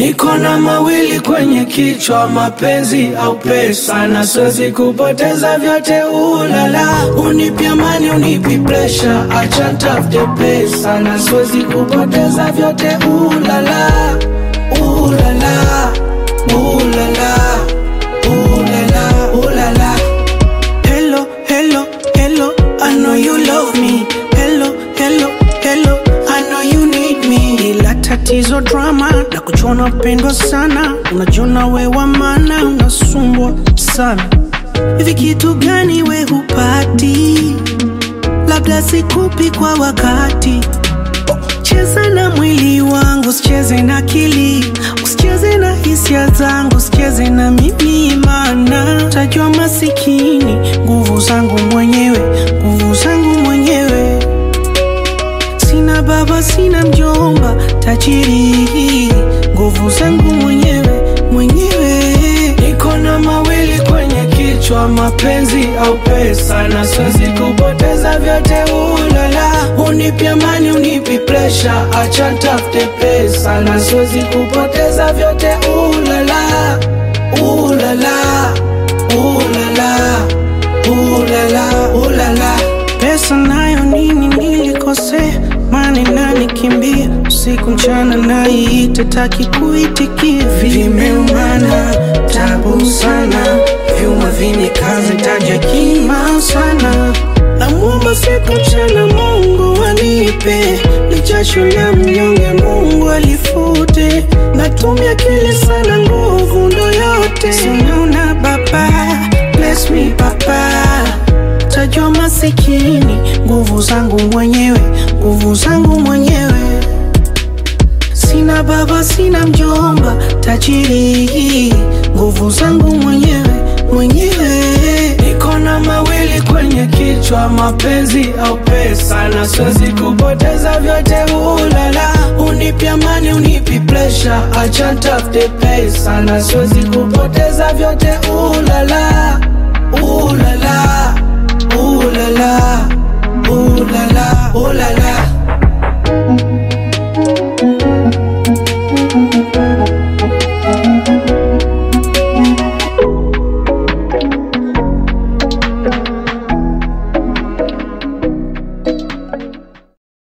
Niko na mawili kwenye kichwa, mapenzi au pesa, na siwezi kupoteza vyote. Ulala, unipi amani, unipi pressure, acha nitafute pesa, na siwezi kupoteza vyote. Ulala, ulala, ulala, ulala, ulala. Hello, hello, hello, I know you love me. Hello, hello, hello, I know you need me. Ila tatizo drama, na kuchona pendwa sana. Unajiona we wa maana, unasumbwa sana. Hivi kitu gani we hupati? Labda sikupi kwa wakati. Cheza na mwili wangu, usicheze na akili. Usicheze na hisia zangu, usicheze na mimi, maana utajua masikini. Nguvu zangu mwenyewe, nguvu zangu mwenyewe. Sina baba, sina mjomba, tajiri. Nguvu zangu mwenyewe, mwenyewe. Niko na mawili kwenye kichwa, mapenzi au pesa, na siwezi kupoteza vyote. Ulala, unipi amani, unipi pressure, acha nitafute pesa, na siwezi kupoteza vyote. Ulala, ulala, ulala, ulala, ulala. Pesa nayo nini nilikosea, mani nani kimbia, usiku mchana naiite, taki kuitikia. Vimeumana, tabu sana, vyuma vinikaze, taja kima sana. Namuomba siku mchana Mungu anipe, ni jasho la mnyonge Mungu alifute. Natumia akili sana, nguvu ndo yote. Sinaona baba, bless me papa. Tajua masikini, nguvu zangu mwenyewe, nguvu zangu mwenyewe. Sina baba, sina mjomba, tajiri. Nguvu zangu mwenyewe, mwenyewe. Niko na mawili kwenye kichwa, mapenzi au pesa, na siwezi kupoteza vyote. Ulala, unipi amani, unipi pressure, acha nitafute pesa, na siwezi kupoteza vyote. Ulala.